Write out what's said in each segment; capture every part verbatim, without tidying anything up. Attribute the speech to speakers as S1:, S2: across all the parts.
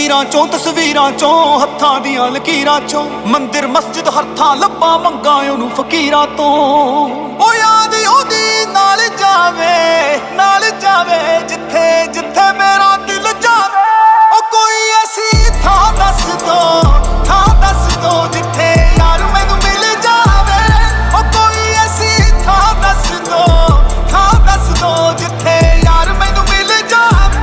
S1: ਤਸਵੀਰਾਂ ਚੋਂ ਤਸਵੀਰਾਂ ਚੋਂ ਹੱਥਾਂ ਦੀਆਂ ਲਕੀਰਾਂ ਚੋਂ ਮੰਦਿਰ ਮਸਜਿਦ ਹਰ ਥਾਂ ਲੱਭਾਂ ਮੰਗਾਂ ਉਹਨੂੰ ਫਕੀਰਾਂ ਤੋਂ। ਉਹ ਯਾਦ ਉਹਦੀ ਨਾਲ ਜਾਵੇ ਨਾਲ ਜਾਵੇ ਜਿੱਥੇ ਜਿੱਥੇ ਮੇਰਾ ਦਿਲ ਜਾਵੇ। ਉਹ ਕੋਈ ਐਸੀ ਥਾਂ ਦੱਸ ਦੋ ਥਾਂ ਦੱਸ ਦੋ ਜਿੱਥੇ ਯਾਰ ਮੈਨੂੰ ਮਿਲ ਜਾਵੇ। ਉਹ ਕੋਈ ਐਸੀ ਥਾਂ ਦੱਸ ਦੋ ਥਾਂ ਦੱਸ ਦੋ ਜਿੱਥੇ ਯਾਰ ਮੈਨੂੰ ਮਿਲ ਜਾਵੇ।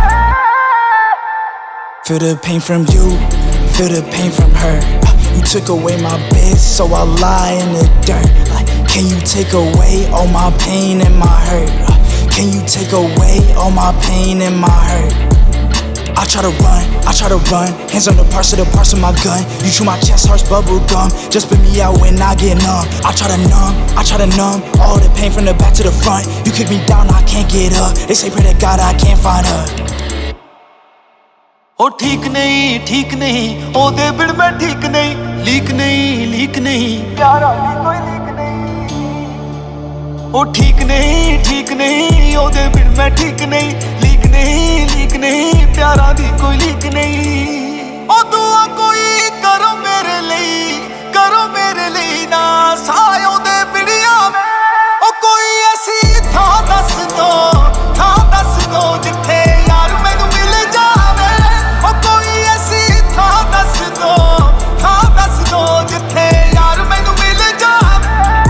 S2: Feel the pain from you, feel the pain from her. You took away my bed, so I lie in the dirt. Like, can you take away all my pain and my hurt? Can you take away all my pain and my hurt? I try to run, I try to run. Hands on the parts of the parts of my gun. You chew my chest, heart's bubble gum. Just spit me out when I get numb. I try to numb, I try to numb all the pain from the back to the front. You kick me down, I can't get up. They say pray to God I can't find her.
S1: ਉਹ ਠੀਕ ਨਹੀਂ ਠੀਕ ਨਹੀਂ ਉਹਦੇ ਬਿਨ ਮੈਂ ਠੀਕ ਨਹੀਂ ਲੀਕ ਨਹੀਂ ਲੀਕ ਨਹੀਂ ਪਿਆਰਾਂ ਦੀ ਕੋਈ ਲੀਕ ਨਹੀਂ। ਉਹ ਠੀਕ ਨਹੀਂ ਠੀਕ ਨਹੀਂ ਉਹਦੇ ਬਿਨ ਮੈਂ ਠੀਕ ਨਹੀਂ ਲੀਕ ਨਹੀਂ ਲੀਕ ਨਹੀਂ ਪਿਆਰਾਂ ਦੀ ਕੋਈ ਲੀਕ ਨਹੀਂ। ਉਹ ਦੁਆ ਕੋਈ ਕਰੋ ਮੇਰੇ ਲਈ ਕਰੋ ਮੇਰੇ ਲਈ ਨਾ ਸਾਇ ਉਹਦੇ ਬਿਨ ਆਵੇ। ਉਹ ਕੋਈ ਐਸੀ ਥਾਂ ਦੱਸ ਦੋ ਥਾਂ ਦੱਸ ਦੋ ਜਿੱਥੇ ਯਾਰ ਮੈਨੂੰ ਮਿਲ ਜਾਵੇ। ਉਹ ਕੋਈ ਐਸੀ ਥਾਂ ਦੱਸ ਦੋ ਥਾਂ ਦੱਸ ਦੋ ਜਿੱਥੇ ਯਾਰ ਮੈਨੂੰ ਮਿਲ ਜਾਵੇ।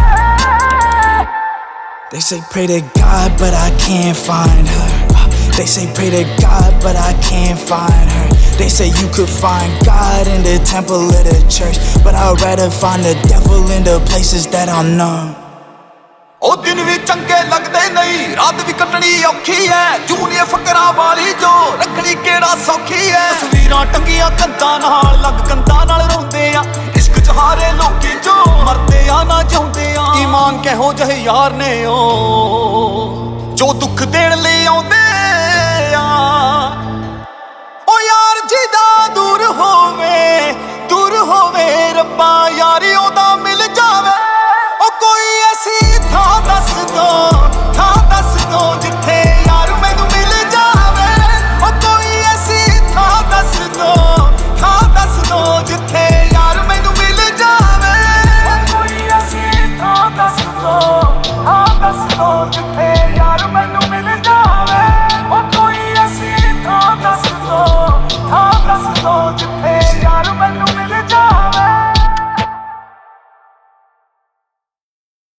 S2: They say pray to God but I can't find her. They say pray to God but I can't find her. They say you could find God in the temple of the church, but I'd rather find the devil in the places that I'm numb.
S1: ਉਹ ਦਿਨ ਵੀ ਚੰਗੇ ਲੱਗਦੇ ਨਹੀਂ ਰਾਤ ਵੀ ਕੱਟਣੀ ਔਖੀ ਐ। Junior ਫਕਰਾਂ ਵਾਲੀ ਜੋ ਰੱਖਣੀ ਕਿਹੜਾ ਸੌਖੀ ਐ। ਤਸਵੀਰਾਂ ਟੰਗੀਆਂ ਕੰਧਾਂ ਨਾਲ ਲੱਗ ਕੰਧਾਂ ਨਾਲ ਰੋਂਦੇ ਆ ਇਸ਼ਕ ਚ ਹਾਰੇ ਲੋਕੀ ਜੋ ਮਰਦੇ ਆ ਨਾ ਜਿਉਂਦੇ ਆ। ਈਮਾਨ ਕਿਹੋ ਜਿਹੇ ਯਾਰ ਨੇ ਉਹ